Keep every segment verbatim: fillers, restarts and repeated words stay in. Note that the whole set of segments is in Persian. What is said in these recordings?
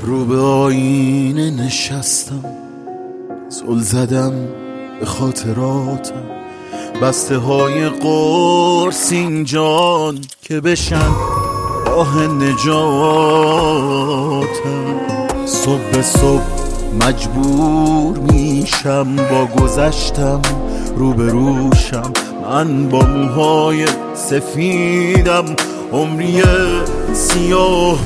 رو به آینه نشستم، زل زدم به خاطراتم، بسته های قرص اینجان که بشن راه نجاتم. صبح به صبح مجبور میشم با گذشتم رو به روشم، من با موهای سفیدم عمری سیاه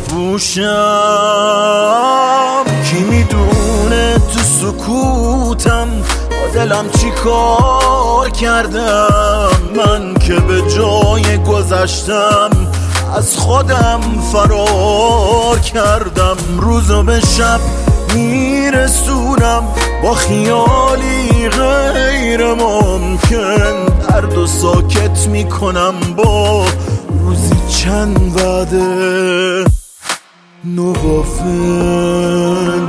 پوشم. کی میدونه تو سکوتم با دلم چی کار کردم، من که به جای گذشتم از خودم فرار کردم. روزو به شب میرسونم با خیالی غیر ممکن، درد و ساکت میکنم با روزی چند وعده نوافل.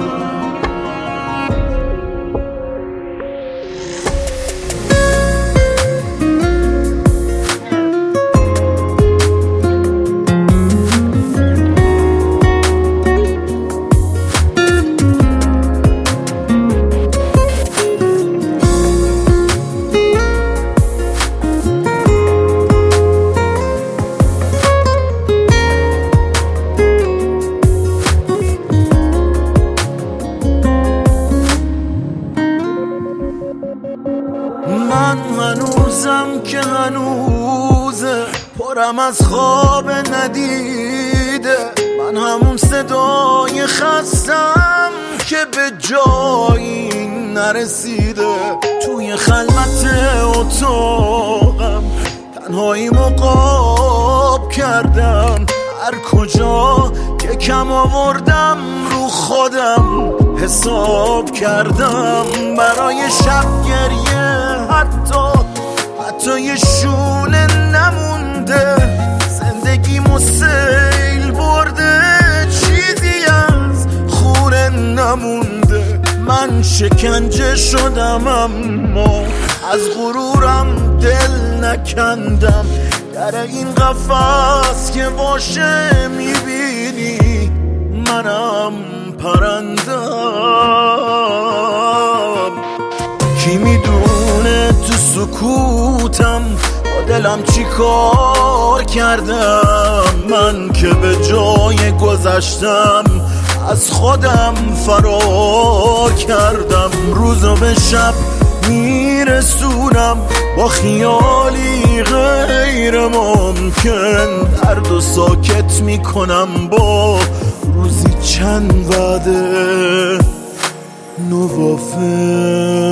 من هنوزم که هنوزه پرم از خواب ندیده، من همون صدای خستم که به جایی نرسیده. توی خلوت اتاقم تنهایی مقاب کردم، هر کجا که کم آوردم رو خودم حساب کردم. برای شب گریه حتی حتی یه شونه نمونده، زندگیمو سیل برده چیزی از خونه نمونده. من شکنجه شدم اما از غرورم دل نکندم، در این قفس که باشه میبینی منم پرندم. کی میدونه تو سکوتم با دلم چی کار کردم، من که به جای گذشتم از خودم فرار کردم. روزو به شب میرسونم با خیالی غیر ممکن، درد و ساکت میکنم با روزی چند وعده نوافل.